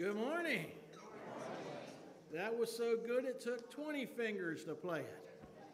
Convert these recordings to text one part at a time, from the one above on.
Good morning. That was so good it took 20 fingers to play it.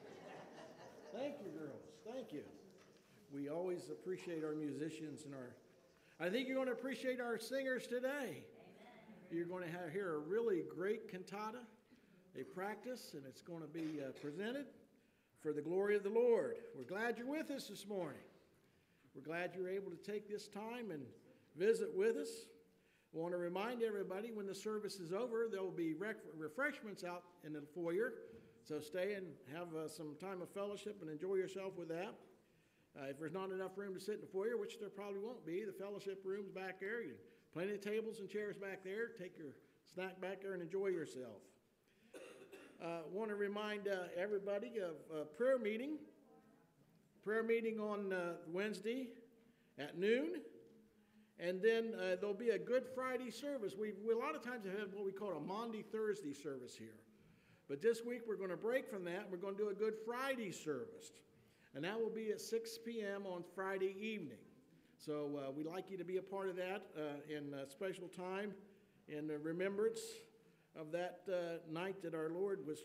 Thank you, girls. Thank you. We always appreciate our musicians and I think you're going to appreciate our singers today. You're going to hear a really great cantata, a practice, and it's going to be presented for the glory of the Lord. We're glad you're with us this morning. We're glad you're able to take this time and visit with us. I want to remind everybody when the service is over, there will be refreshments out in the foyer. So stay and have some time of fellowship and enjoy yourself with that. If there's not enough room to sit in the foyer, which there probably won't be, the fellowship room's back there. Plenty of tables and chairs back there. Take your snack back there and enjoy yourself. Want to remind everybody of prayer meeting. Prayer meeting on Wednesday at noon. And then there'll be a Good Friday service. We a lot of times have what we call a Maundy Thursday service here. But this week we're going to break from that. We're going to do a Good Friday service. And that will be at 6 p.m. on Friday evening. So we'd like you to be a part of that in a special time in remembrance of that night that our Lord was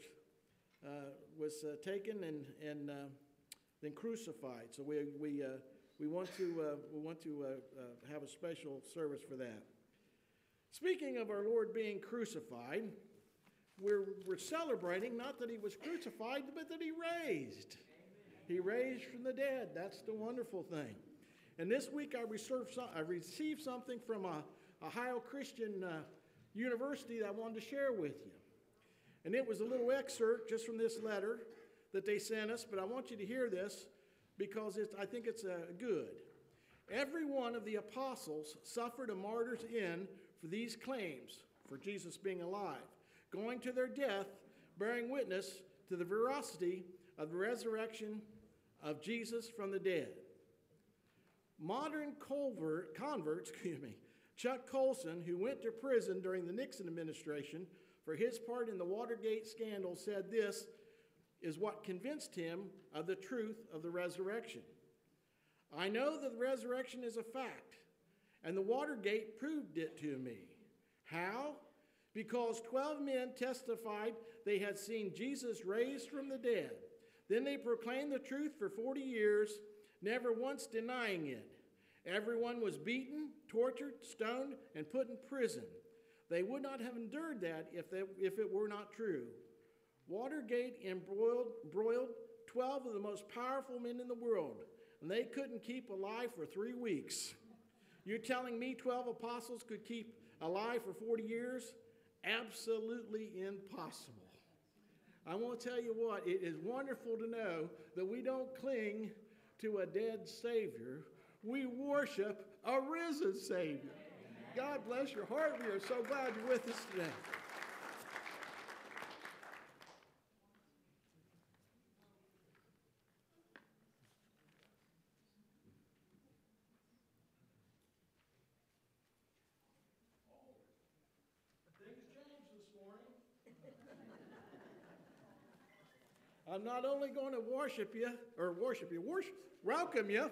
taken and then crucified. So we want to have a special service for that. Speaking of our Lord being crucified, we're celebrating not that he was crucified, but that he raised. He raised from the dead. That's the wonderful thing. And this week I received something from Ohio Christian University that I wanted to share with you. And it was a little excerpt just from this letter that they sent us, but I want you to hear this because I think it's good. Every one of the apostles suffered a martyr's end for these claims, for Jesus being alive, going to their death, bearing witness to the veracity of the resurrection of Jesus from the dead. Modern convert, Chuck Colson, who went to prison during the Nixon administration for his part in the Watergate scandal, said this is what convinced him of the truth of the resurrection. I know that the resurrection is a fact, and the Watergate proved it to me. How? Because 12 men testified they had seen Jesus raised from the dead. Then they proclaimed the truth for 40 years, never once denying it. Everyone was beaten, tortured, stoned, and put in prison. They would not have endured that if it were not true. Watergate embroiled 12 of the most powerful men in the world, and they couldn't keep alive for 3 weeks. You're telling me 12 apostles could keep alive for 40 years? Absolutely impossible. I want to tell you what, it is wonderful to know that we don't cling to a dead Savior. We worship a risen Savior. God bless your heart. We are so glad you're with us today. I'm not only going to welcome you.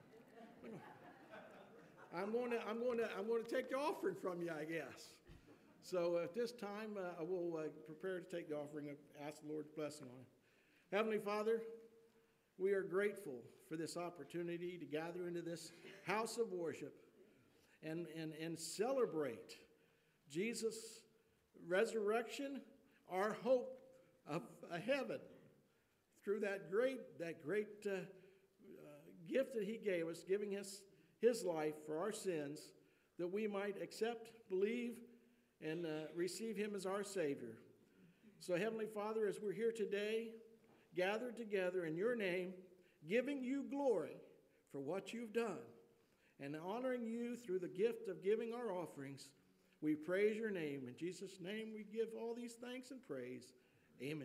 I'm going to take the offering from you, I guess. So at this time, I will prepare to take the offering and ask the Lord's blessing on it. Heavenly Father, we are grateful for this opportunity to gather into this house of worship and celebrate Jesus' resurrection, our hope of a heaven. Through that great gift that he gave us, giving us his life for our sins, that we might accept, believe, and receive him as our Savior. So, Heavenly Father, as we're here today, gathered together in your name, giving you glory for what you've done, and honoring you through the gift of giving our offerings, we praise your name. In Jesus' name, we give all these thanks and praise. Amen.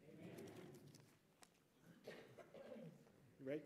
Right?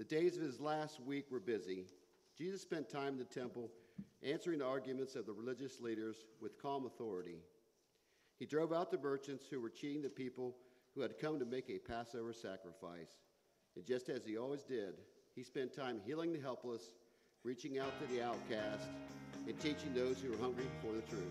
days of his last week were busy. Jesus spent time in the temple answering the arguments of the religious leaders with calm authority. He drove out the merchants who were cheating the people who had come to make a Passover sacrifice. And just as he always did, he spent time healing the helpless, reaching out to the outcast, and teaching those who were hungry for the truth.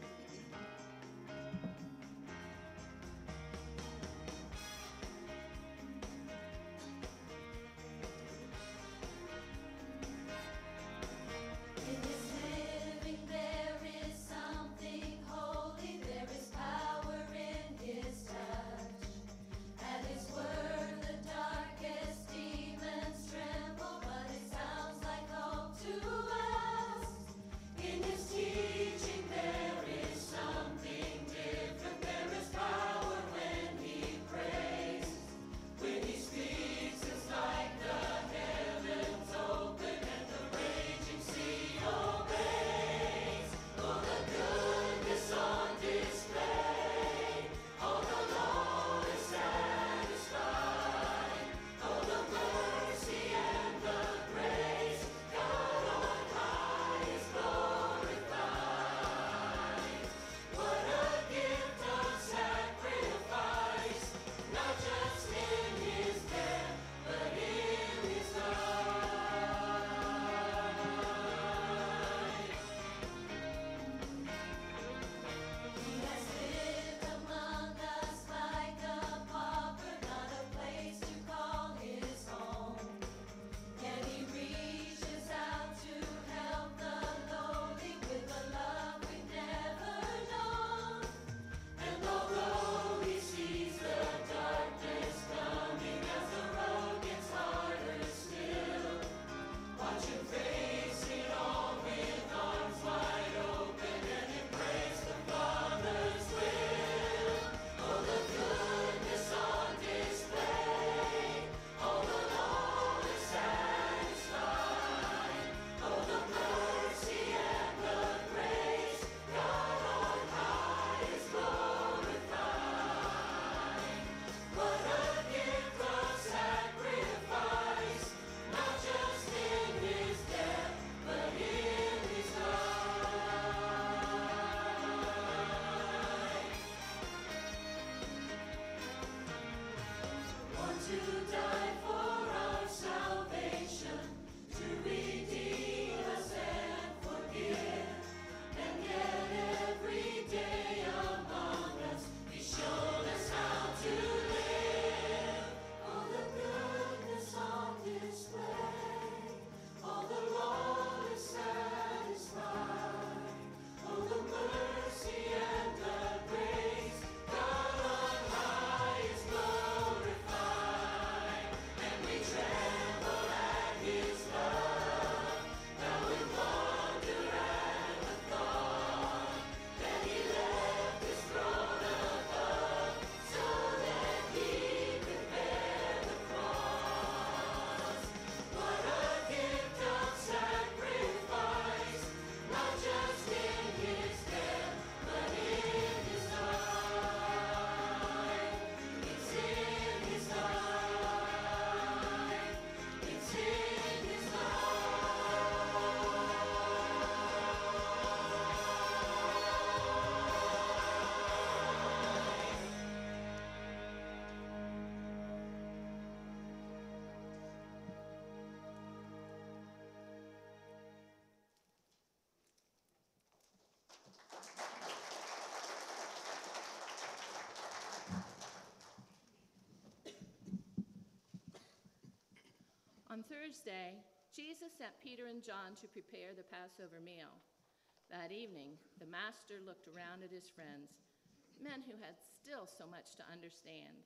On Thursday, Jesus sent Peter and John to prepare the Passover meal. That evening, the master looked around at his friends, men who had still so much to understand.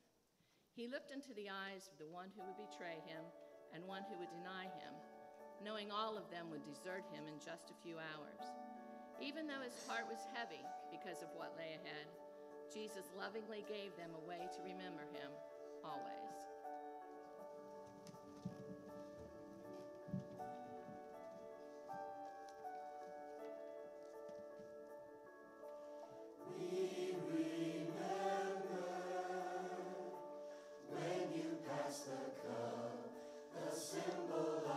He looked into the eyes of the one who would betray him and one who would deny him, knowing all of them would desert him in just a few hours. Even though his heart was heavy because of what lay ahead, Jesus lovingly gave them a way to remember him always. The symbol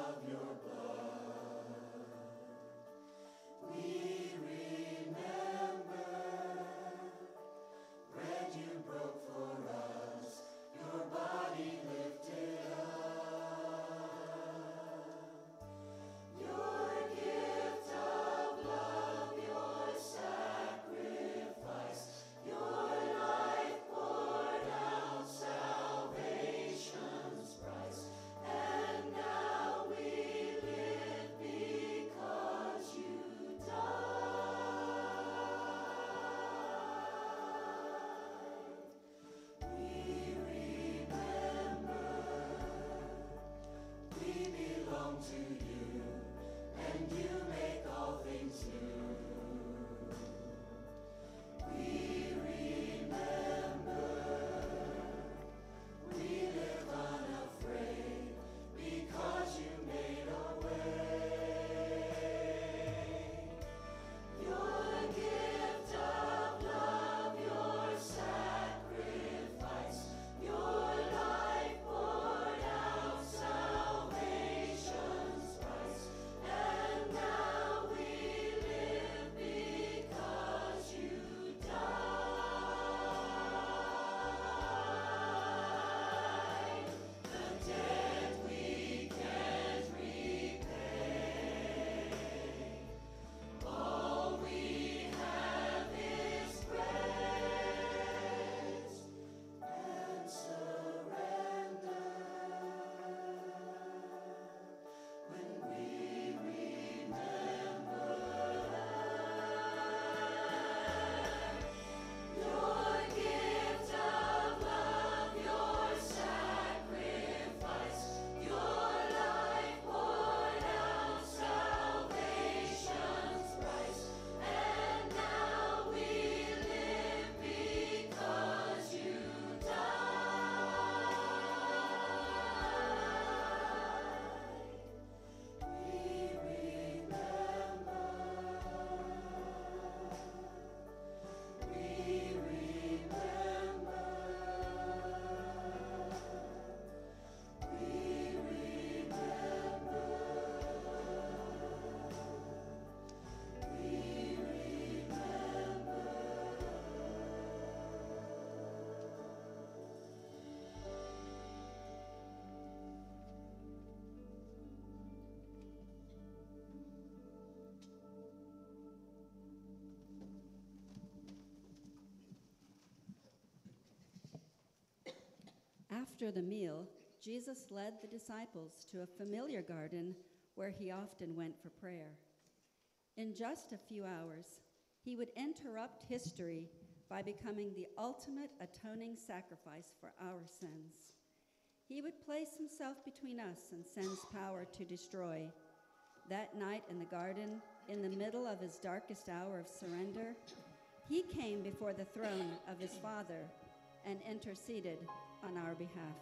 After the meal, Jesus led the disciples to a familiar garden where he often went for prayer. In just a few hours, he would interrupt history by becoming the ultimate atoning sacrifice for our sins. He would place himself between us and sin's power to destroy. That night in the garden, in the middle of his darkest hour of surrender, he came before the throne of his Father and interceded on our behalf.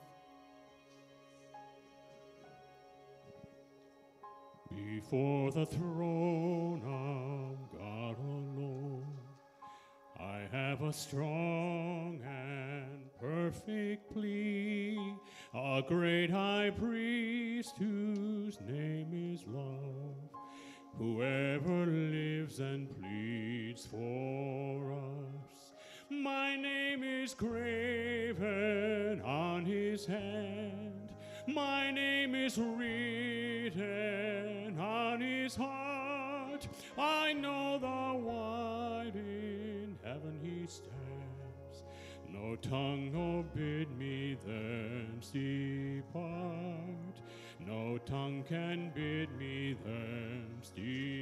Before the throne of God alone, I have a strong and perfect plea, a great high priest whose name is love, whoever lives and pleads for us. My name is graven on his hand, my name is written on his heart. I know the wide in heaven he stands. No tongue nor bid me thence depart. No tongue can bid me thence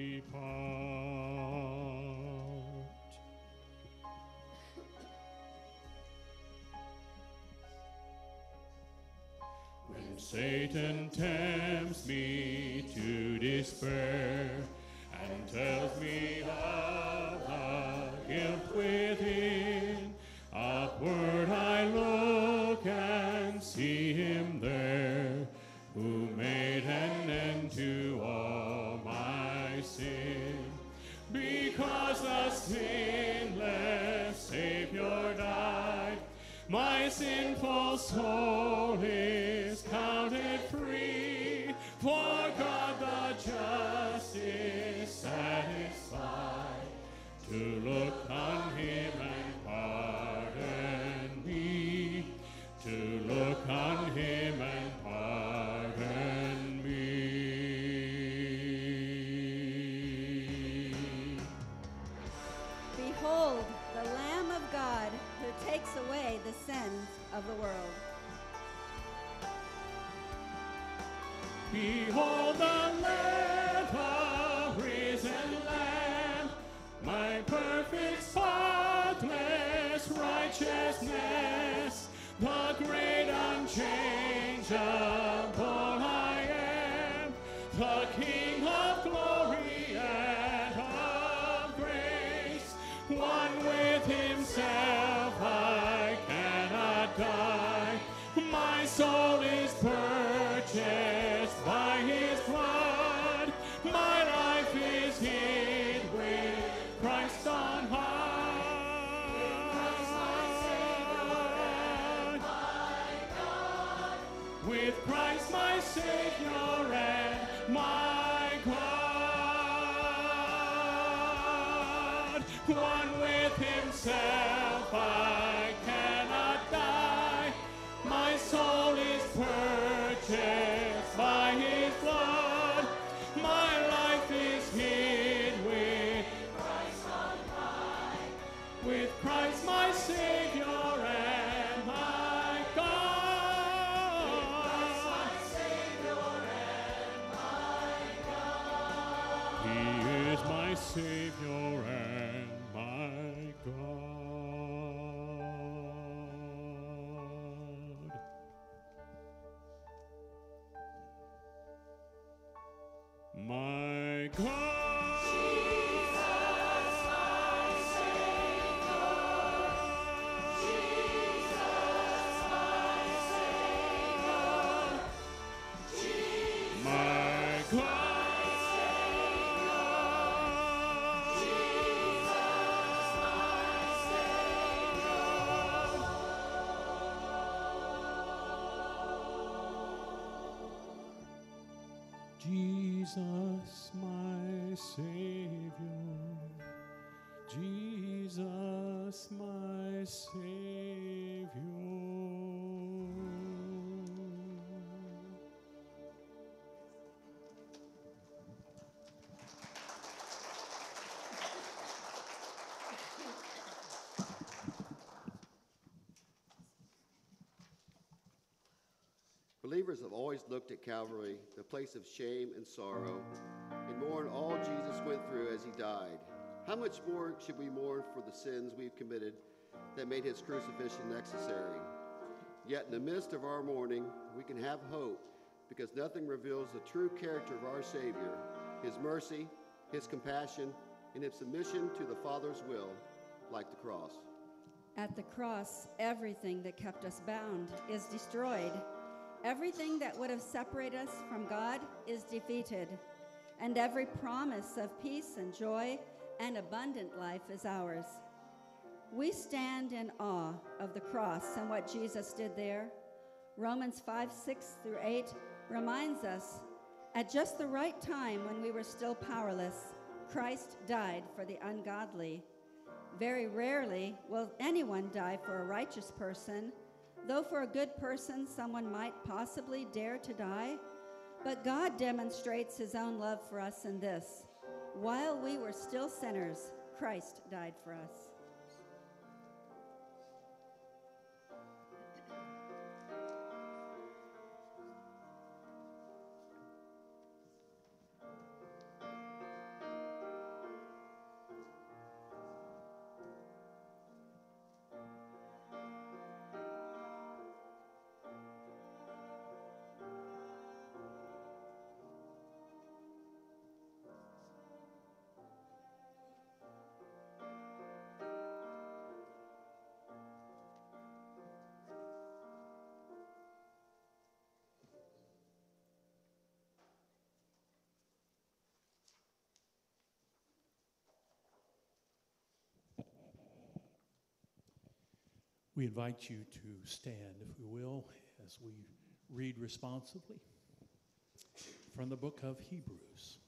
depart. When Satan tempts me to despair and tells me of the guilt within, upward I look and see him there, who made an end to all my sin. Because the sinless Savior died, my sinful soul is counted free, for God the just is satisfied to look on him and pardon me, to look on him and pardon me. Behold, the Lamb of God who takes away the sins of the world. Behold the Lamb, the risen Lamb, my perfect, spotless righteousness, the great unchangeable I am, the King of glory and of grace, one with himself I cannot die. My soul is purchased by his blood. My life is hid with Christ on high. With Christ my Savior and my God. One with himself I cannot die. My soul is purchased by his blood. My life is hid with Christ on high. With Christ my Savior and my God. With Christ my Savior and my God. He is my Savior and my God. My God. My God. Jesus, my Savior, Jesus, my Savior. Believers have always looked at Calvary, the place of shame and sorrow, and mourned all Jesus went through as he died. How much more should we mourn for the sins we've committed that made his crucifixion necessary? Yet in the midst of our mourning, we can have hope, because nothing reveals the true character of our Savior, his mercy, his compassion, and his submission to the Father's will, like the cross. At the cross, everything that kept us bound is destroyed. Everything that would have separated us from God is defeated. And every promise of peace and joy and abundant life is ours. We stand in awe of the cross and what Jesus did there. Romans 5:6-8 reminds us, at just the right time when we were still powerless, Christ died for the ungodly. Very rarely will anyone die for a righteous person, though for a good person someone might possibly dare to die. But God demonstrates his own love for us in this: while we were still sinners, Christ died for us. We invite you to stand, if we will, as we read responsively from the book of Hebrews.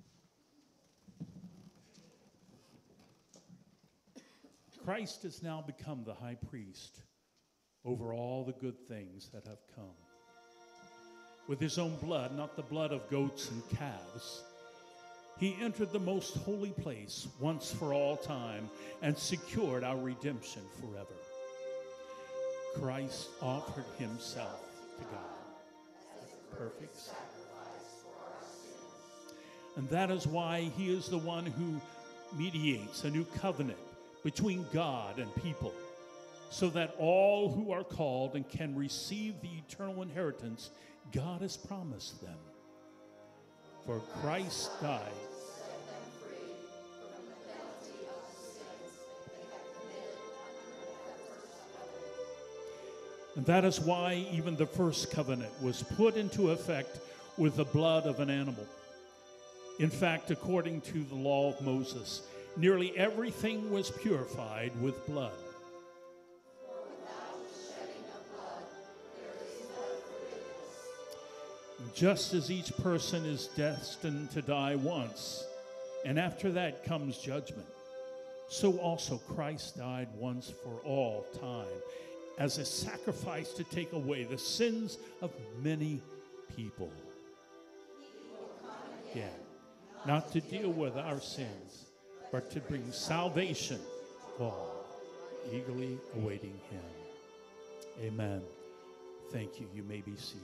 Christ has now become the high priest over all the good things that have come. With his own blood, not the blood of goats and calves, he entered the most holy place once for all time and secured our redemption forever. Christ offered himself to God as a perfect sacrifice for our sins. And that is why he is the one who mediates a new covenant between God and people, so that all who are called and can receive the eternal inheritance God has promised them. For Christ died and that is why even the first covenant was put into effect with the blood of an animal. In fact, according to the law of Moses, nearly everything was purified with blood. For without the shedding of blood, there is no forgiveness. Just as each person is destined to die once, and after that comes judgment, so also Christ died once for all time, as a sacrifice to take away the sins of many people. Yeah, not to deal with our sins, but to bring salvation to all, eagerly awaiting him. Amen. Thank you. You may be seated.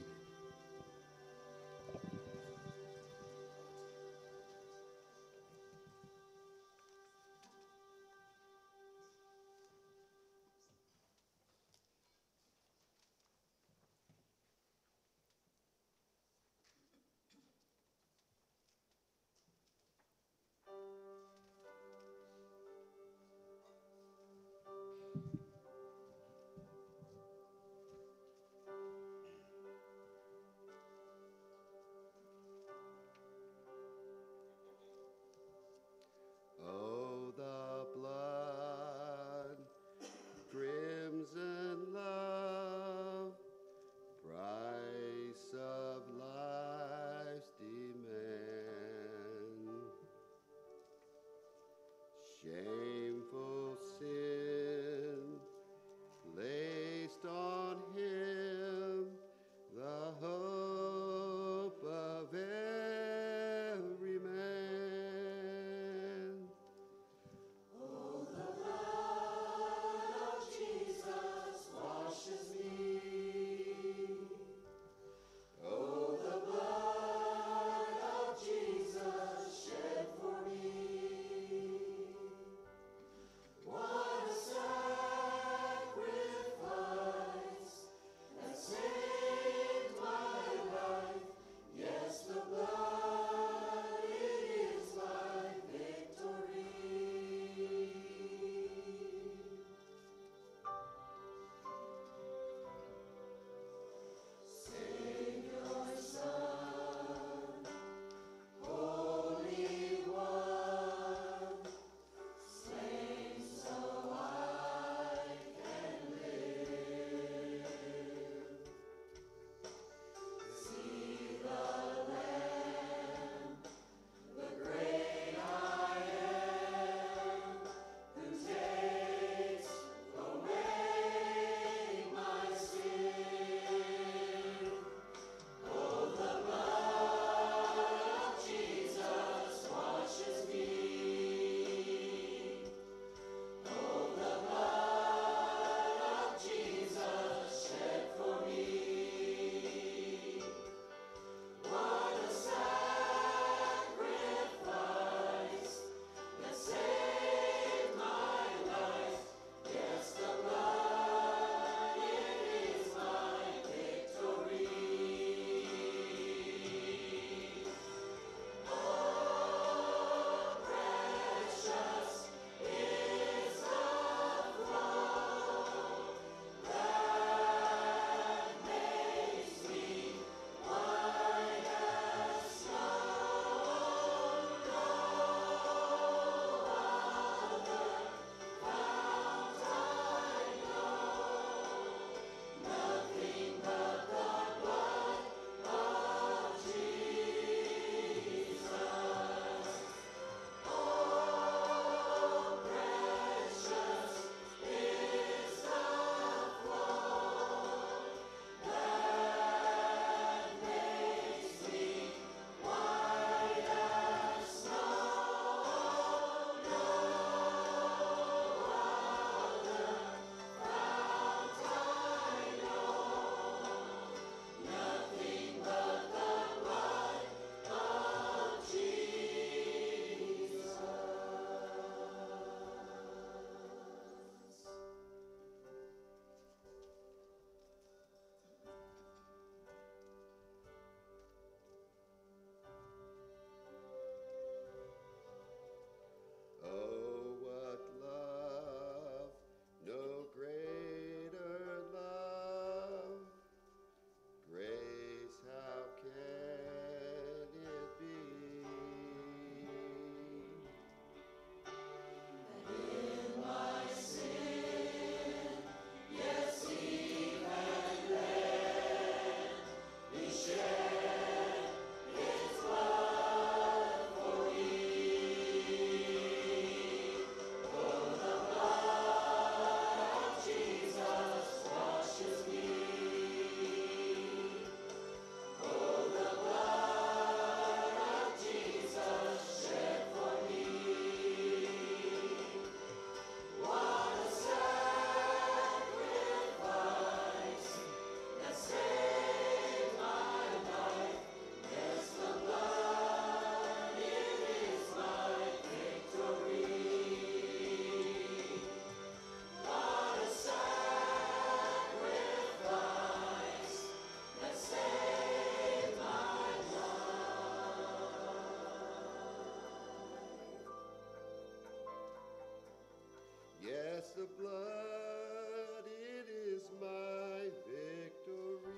blood, it is my victory.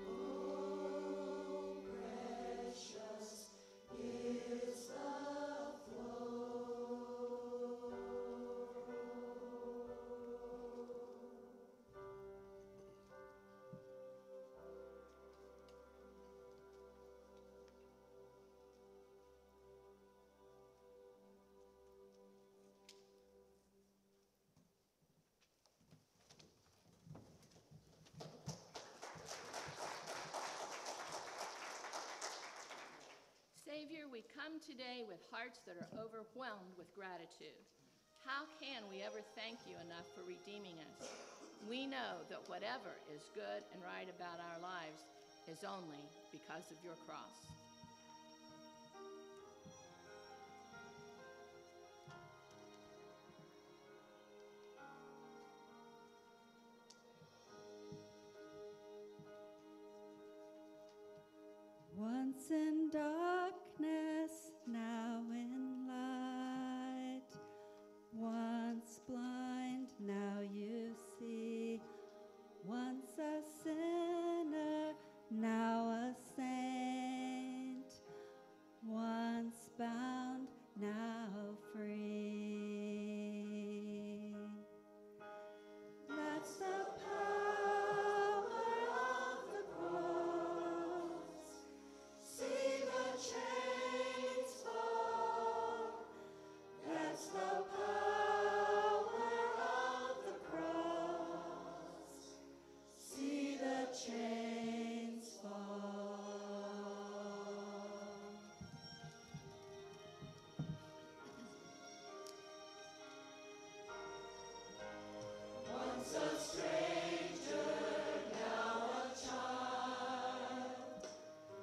Savior, we come today with hearts that are overwhelmed with gratitude. How can we ever thank you enough for redeeming us? We know that whatever is good and right about our lives is only because of your cross. Once in darkness, now in light. Once blind, now you see. Once a sinner, now a saint. Once bound, now free. That's the power of the cross. See the chains fall. That's the power of the cross. See the chains fall. Once a stranger, now a child.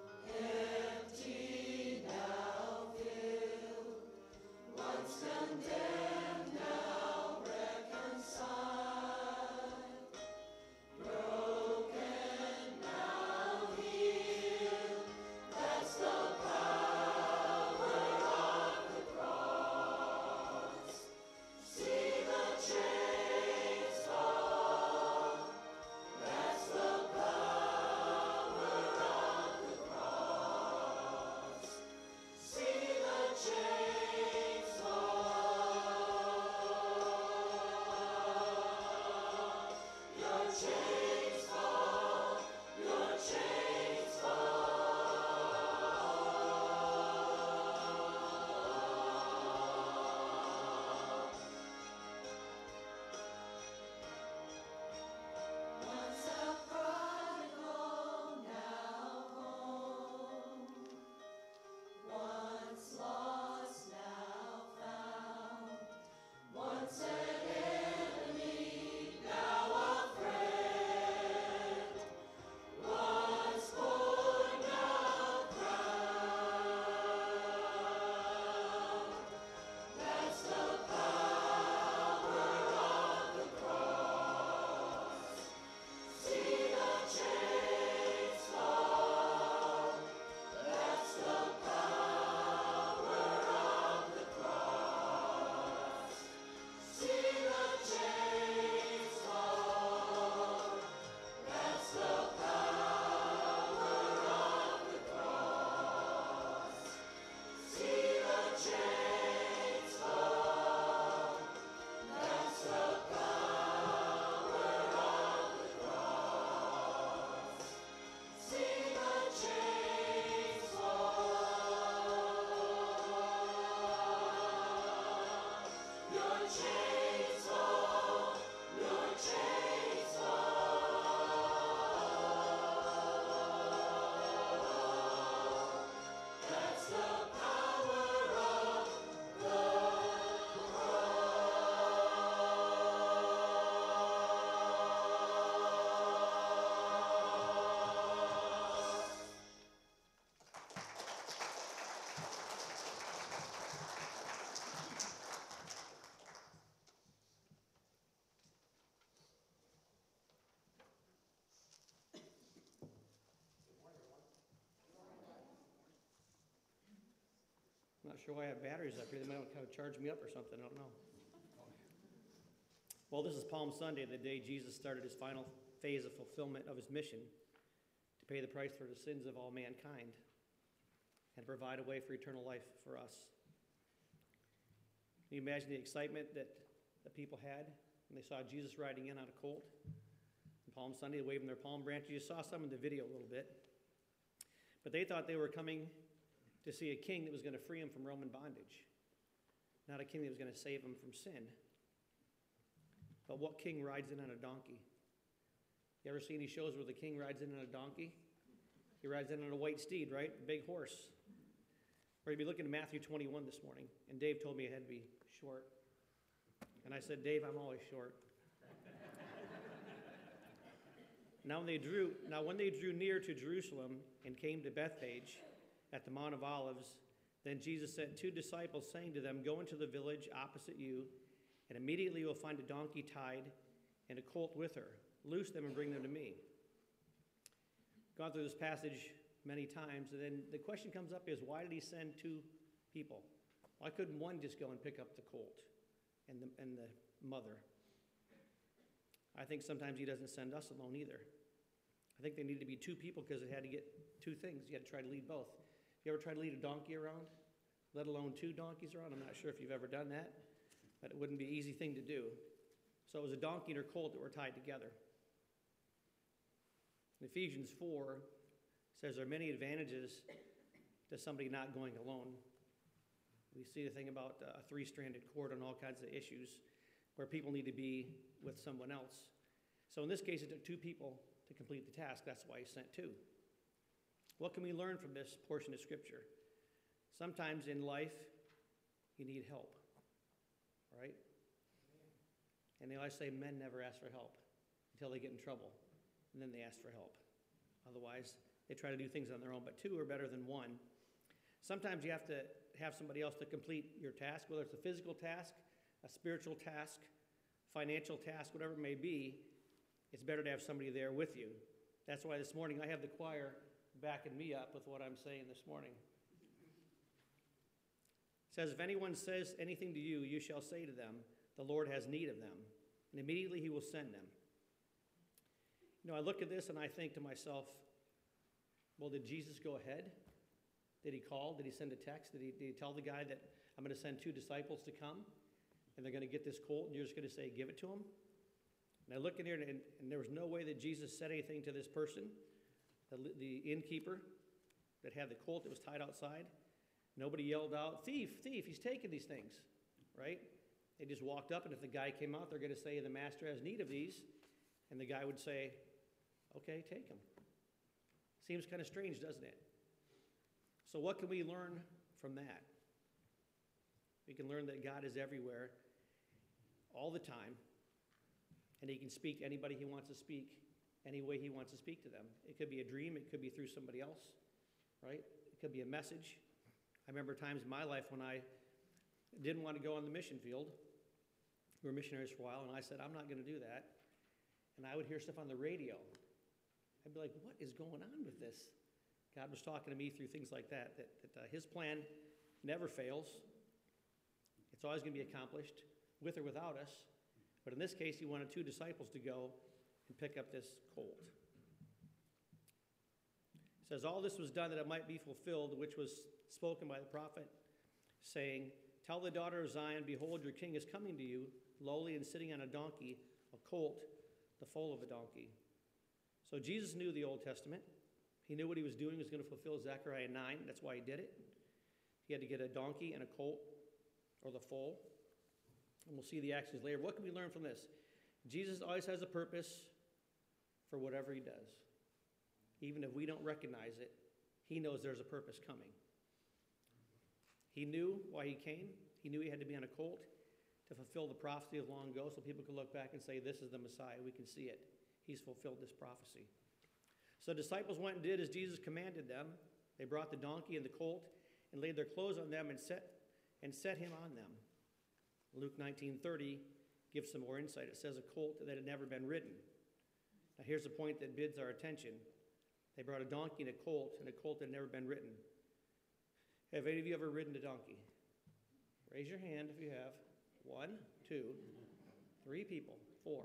Empty, now filled. Once condemned, now reconciled. Broken, now healed. That's the power of the cross. See the chains fall. That's the power of the cross. See the chains fall. Your chains fall. Your chains Once a prodigal, now home. Once lost, now found. Once an enemy, now a friend. Once born, now crowned. That's the power of the cross. See the chains fall. That's the power of the cross. See the chains fall. That's the power of the cross. See the chains fall. That's the power of the cross. See the chains fall. Your chains fall. Your chains fall. That's the power of the I'm not sure why I have batteries up here. They might kind of charge me up or something. I don't know. Well, this is Palm Sunday, the day Jesus started his final phase of fulfillment of his mission to pay the price for the sins of all mankind and provide a way for eternal life for us. Can you imagine the excitement that the people had when they saw Jesus riding in on a colt on Palm Sunday, waving their palm branches? You saw some in the video a little bit. But they thought they were coming to see a king that was going to free them from Roman bondage, not a king that was going to save them from sin. But what king rides in on a donkey? You ever see any shows where the king rides in on a donkey? He rides in on a white steed, right? A big horse. We're going to be looking at Matthew 21 this morning, and Dave told me I had to be short. And I said, Dave, I'm always short. Now when they drew near to Jerusalem and came to Bethphage at the Mount of Olives, then Jesus sent 2 disciples, saying to them, Go into the village opposite you, and immediately you will find a donkey tied and a colt with her. Loose them and bring them to me. Gone through this passage many times, and then the question comes up is, why did he send 2 people? Why couldn't one just go and pick up the colt and the mother? I think sometimes he doesn't send us alone either. I think they need to be 2 people because it had to get 2 things. You had to try to lead both. You ever try to lead a donkey around, let alone 2 donkeys around? I'm not sure if you've ever done that, but it wouldn't be an easy thing to do. So it was a donkey and her colt that were tied together. In Ephesians 4 says there are many advantages to somebody not going alone. We see the thing about a 3-stranded cord on all kinds of issues where people need to be with someone else. So in this case, it took 2 people to complete the task. That's why he sent 2. What can we learn from this portion of Scripture? Sometimes in life, you need help, right? And they always say men never ask for help until they get in trouble, and then they ask for help. Otherwise, they try to do things on their own, but 2 are better than 1. Sometimes you have to have somebody else to complete your task, whether it's a physical task, a spiritual task, financial task, whatever it may be. It's better to have somebody there with you. That's why this morning I have the choir backing me up with what I'm saying this morning. It says, if anyone says anything to you, you shall say to them, the Lord has need of them, and immediately he will send them. You know, I look at this and I think to myself, well, did Jesus go ahead? Did he call? Did he send a text? Did he tell the guy that I'm going to send 2 disciples to come, and they're going to get this colt, and you're just going to say, give it to them? And I look in here, and there was no way that Jesus said anything to this person, the innkeeper that had the colt that was tied outside. Nobody yelled out, thief, thief, he's taking these things, right? They just walked up, and if the guy came out, they're going to say, the master has need of these. And the guy would say, okay, take them. Seems kind of strange, doesn't it? So what can we learn from that? We can learn that God is everywhere, all the time, and he can speak to anybody he wants to speak, any way he wants to speak to them. It could be a dream. It could be through somebody else, right? It could be a message. I remember times in my life when I didn't want to go on the mission field. We were missionaries for a while, and I said, I'm not going to do that. And I would hear stuff on the radio. I'd be like, what is going on with this? God was talking to me through things like that his plan never fails. It's always going to be accomplished, with or without us. But in this case, he wanted 2 disciples to go and pick up this colt. It says, all this was done that it might be fulfilled, which was spoken by the prophet, saying, tell the daughter of Zion, behold, your king is coming to you, lowly and sitting on a donkey, a colt, the foal of a donkey. So Jesus knew the Old Testament. He knew what he was doing. He was going to fulfill Zechariah 9. That's why he did it. He had to get a donkey and a colt, or the foal. And we'll see the actions later. What can we learn from this? Jesus always has a purpose for whatever he does. Even if we don't recognize it, he knows there's a purpose coming. He knew why he came. He knew he had to be on a colt to fulfill the prophecy of long ago so people could look back and say, this is the Messiah. We can see it. He's fulfilled this prophecy. So disciples went and did as Jesus commanded them. They brought the donkey and the colt and laid their clothes on them and set him on them. Luke 19:30 gives some more insight. It says a colt that had never been ridden. Now here's the point that bids our attention. They brought a donkey and a colt that had never been ridden. Have any of you ever ridden a donkey? Raise your hand if you have. 1, 2. 3 people, 4.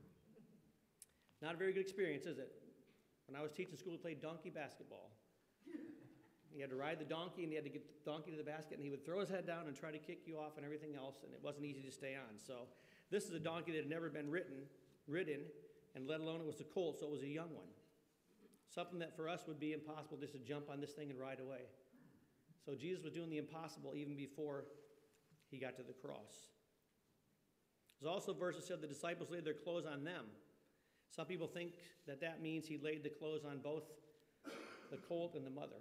Not a very good experience, is it? When I was teaching school, we played donkey basketball. You had to ride the donkey, and you had to get the donkey to the basket, and he would throw his head down and try to kick you off and everything else, and it wasn't easy to stay on. So this is a donkey that had never been ridden, and let alone it was a colt, so it was a young one. Something that for us would be impossible, just to jump on this thing and ride away. So Jesus was doing the impossible even before he got to the cross. There's also a verse that said the disciples laid their clothes on them. Some people think that that means he laid the clothes on both the colt and the mother.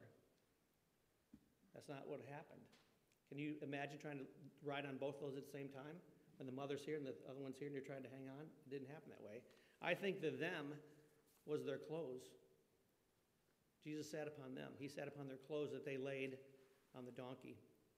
That's not what happened. Can you imagine trying to ride on both of those at the same time? When the mother's here and the other one's here and you're trying to hang on? It didn't happen that way. I think the them was their clothes. Jesus sat upon them. He sat upon their clothes that they laid on the donkey.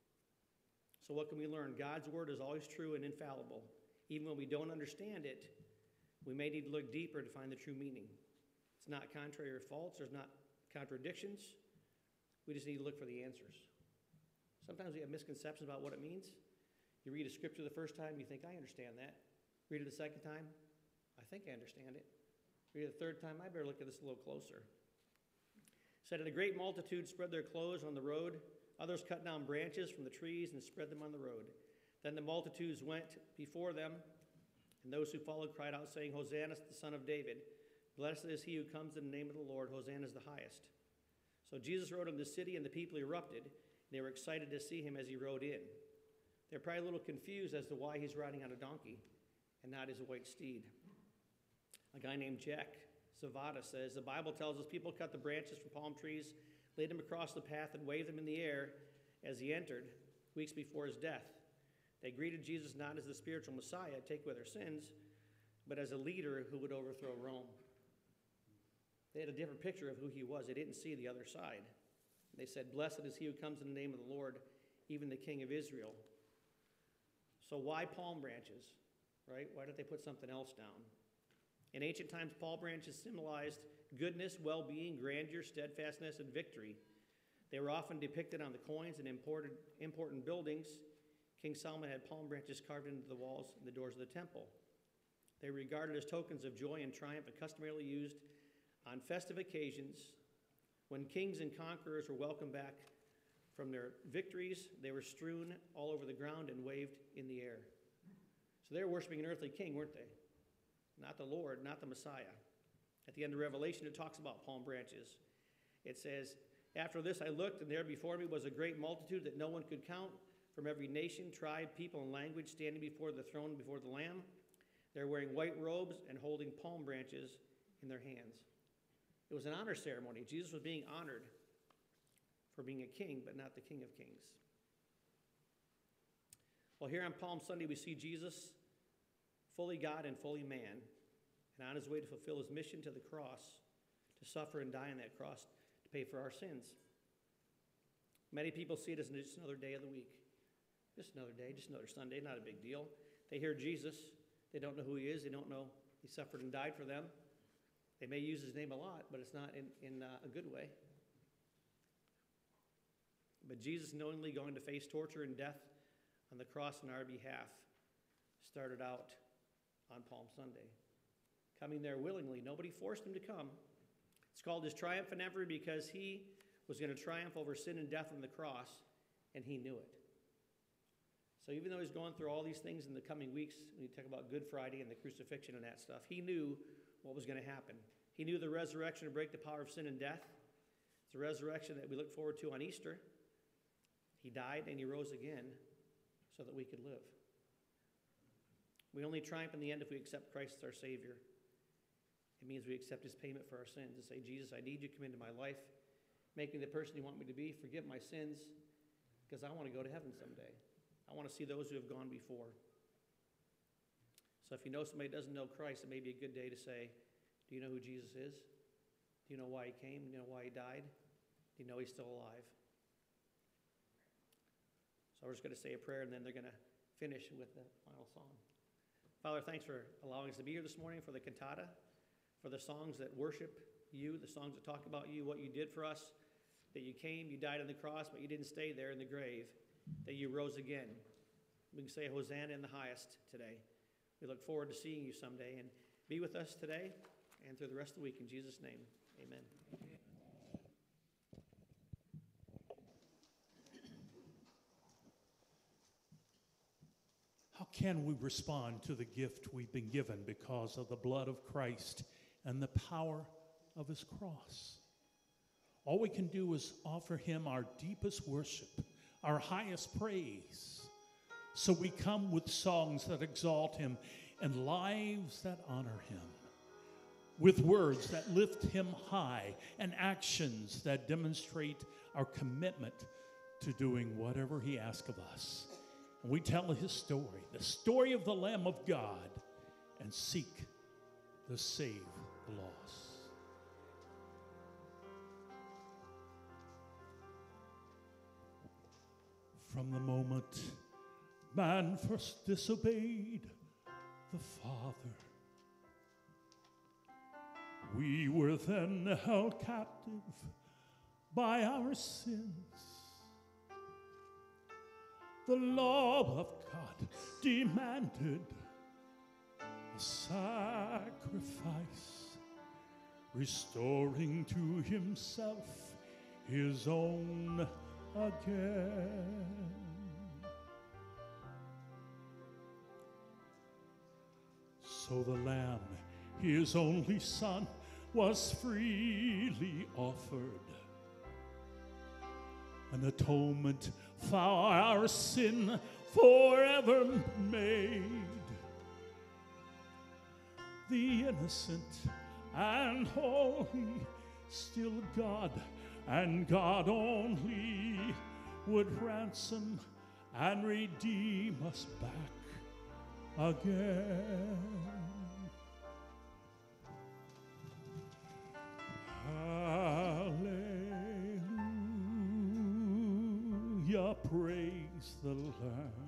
So what can we learn? God's word is always true and infallible. Even when we don't understand it, we may need to look deeper to find the true meaning. It's not contrary or false. There's not contradictions. We just need to look for the answers. Sometimes we have misconceptions about what it means. You read a scripture the first time, you think, I understand that. Read it the second time, I think I understand it. Read it the third time, I better look at this a little closer. It said, and a great multitude spread their clothes on the road. Others cut down branches from the trees and spread them on the road. Then the multitudes went before them, and those who followed cried out, saying, Hosanna to the Son of David. Blessed is he who comes in the name of the Lord. Hosanna is the highest. So Jesus rode in the city, and the people erupted. They were excited to see him as he rode in. They're probably a little confused as to why he's riding on a donkey and not his white steed. A guy named Jack Zavada says, the Bible tells us people cut the branches from palm trees, laid them across the path, and waved them in the air as he entered weeks before his death. They greeted Jesus not as the spiritual Messiah, take away their sins, but as a leader who would overthrow Rome. They had a different picture of who he was. They didn't see the other side. They said, blessed is he who comes in the name of the Lord, even the King of Israel. So why palm branches, right? Why did they put something else down? In ancient times, palm branches symbolized goodness, well-being, grandeur, steadfastness, and victory. They were often depicted on the coins and important buildings. King Solomon had palm branches carved into the walls and the doors of the temple. They were regarded as tokens of joy and triumph and customarily used on festive occasions. When kings and conquerors were welcomed back from their victories, they were strewn all over the ground and waved in the air. So they were worshiping an earthly king, weren't they? Not the Lord, not the Messiah. At the end of Revelation, it talks about palm branches. It says, after this I looked, and there before me was a great multitude that no one could count, from every nation, tribe, people, and language, standing before the throne, before the Lamb. They're wearing white robes and holding palm branches in their hands. It was an honor ceremony. Jesus was being honored for being a king, but not the King of Kings. Well, here on Palm Sunday, we see Jesus, fully God and fully man, and on his way to fulfill his mission to the cross, to suffer and die on that cross, to pay for our sins. Many people see it as just another day of the week. Just another day, just another Sunday, not a big deal. They hear Jesus. They don't know who he is. They don't know he suffered and died for them. They may use his name a lot, but it's not in a good way. But Jesus, knowingly going to face torture and death on the cross on our behalf, started out on Palm Sunday. Coming there willingly. Nobody forced him to come. It's called his triumphant entry because he was going to triumph over sin and death on the cross, and he knew it. So even though he's going through all these things in the coming weeks, when you talk about Good Friday and the crucifixion and that stuff, he knew what was going to happen. He knew the resurrection to break the power of sin and death. It's a resurrection that we look forward to on Easter. He died and he rose again so that we could live. We only triumph in the end if we accept Christ as our Savior. It means we accept his payment for our sins and say, Jesus, I need you to come into my life. Make me the person you want me to be. Forgive my sins because I want to go to heaven someday. I want to see those who have gone before. So if you know somebody doesn't know Christ, it may be a good day to say, do you know who Jesus is? Do you know why he came? Do you know why he died? Do you know he's still alive? So we're just going to say a prayer, and then they're going to finish with the final song. Father, thanks for allowing us to be here this morning, for the cantata, for the songs that worship you, the songs that talk about you, what you did for us, that you came, you died on the cross, but you didn't stay there in the grave, that you rose again. We can say Hosanna in the highest today. We look forward to seeing you someday, and be with us today and through the rest of the week. In Jesus' name, amen. How can we respond to the gift we've been given because of the blood of Christ and the power of his cross? All we can do is offer him our deepest worship, our highest praise. So we come with songs that exalt him and lives that honor him, with words that lift him high and actions that demonstrate our commitment to doing whatever he asks of us. And we tell his story, the story of the Lamb of God, and seek to save the lost. From the moment man first disobeyed the Father, we were then held captive by our sins. The law of God demanded a sacrifice, restoring to himself his own again. So the Lamb, his only Son, was freely offered, an atonement for our sin forever made. The innocent and holy, still God and God only, would ransom and redeem us back again. Hallelujah, praise the Lamb.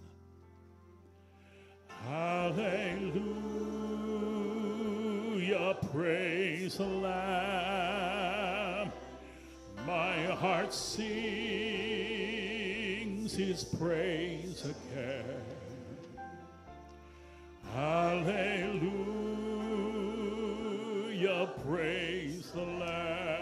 Hallelujah, praise the Lamb. My heart sings his praise again. Hallelujah, praise the Lamb.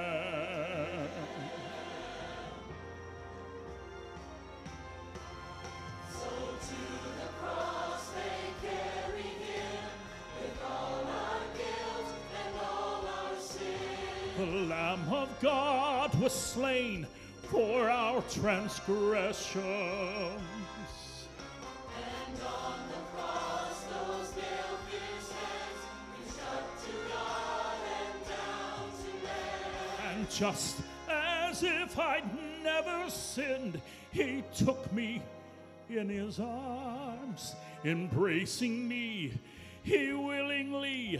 So to the cross they carry him, with all our guilt and all our sin. The Lamb of God was slain for our transgressions. And on the cross those nail-pierced hands reached up to God and down to man. And just as if I'd never sinned, he took me in his arms, embracing me, he willingly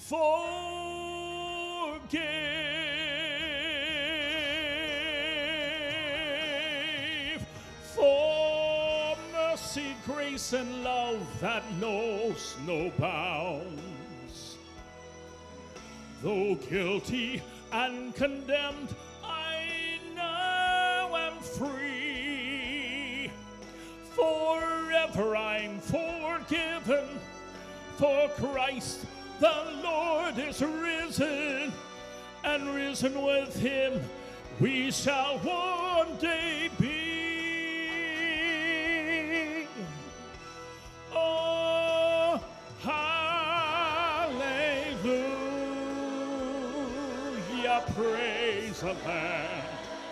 forgave. For mercy, grace, and love that knows no bounds. Though guilty and condemned, I now am free. Forever I'm forgiven, for Christ the Lord is risen, and risen with him we shall one day be. Oh, hallelujah, praise the Lamb.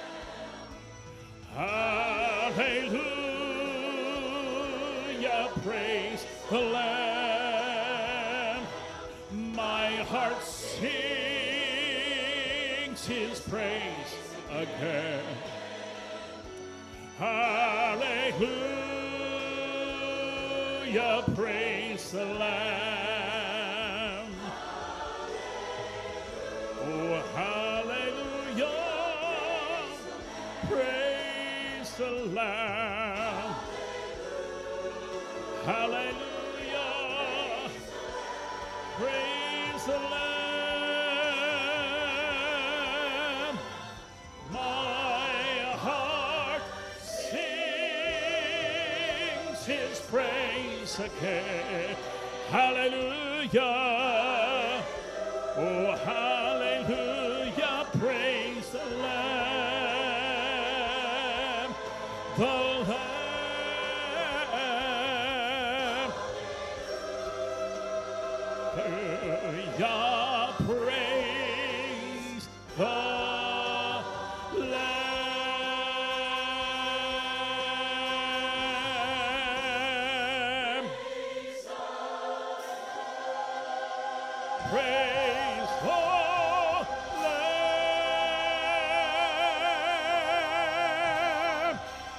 Hallelujah, praise the Lamb. My heart sings his praise again. Hallelujah, praise the Lamb. Oh, hallelujah, praise the Lamb. Hallelujah, praise the Lamb. My heart sings his praise praise again. Hallelujah. Oh, hallelujah. Praise the Lamb. The Lamb. Hallelujah. Praise the Lamb. Praise the Lamb.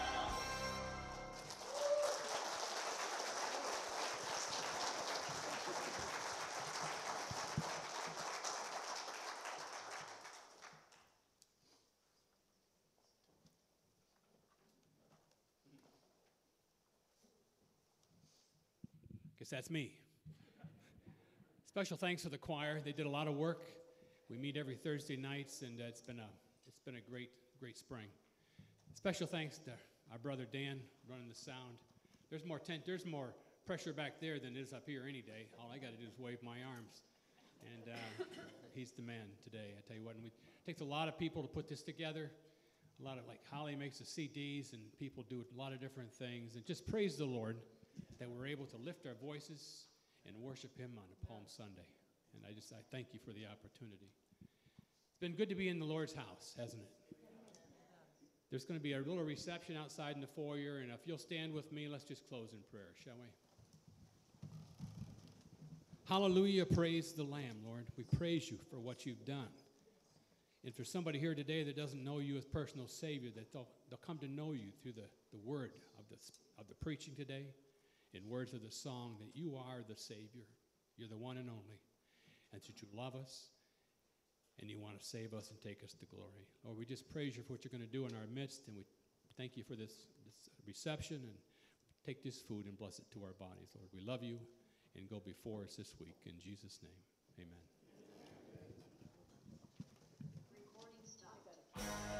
Guess that's me. Special thanks to the choir. They did a lot of work. We meet every Thursday nights, and it's been a great spring. Special thanks to our brother Dan running the sound. There's more pressure back there than is up here any day. All I got to do is wave my arms, and he's the man today. I tell you what, and it takes a lot of people to put this together. A lot of, like Holly makes the CDs, and people do a lot of different things. And just praise the Lord that we're able to lift our voices and worship him on a Palm Sunday. And I thank you for the opportunity. It's been good to be in the Lord's house, hasn't it? There's going to be a little reception outside in the foyer, and if you'll stand with me, let's just close in prayer, shall we? Hallelujah, praise the Lamb, Lord. We praise you for what you've done. And for somebody here today that doesn't know you as personal Savior, that they'll come to know you through the word of the preaching today, in words of the song, that you are the Savior. You're the one and only. And that you love us, and you want to save us and take us to glory. Lord, we just praise you for what you're going to do in our midst, and we thank you for this reception, and take this food and bless it to our bodies, Lord. We love you, and go before us this week. In Jesus' name, amen. Recording stop.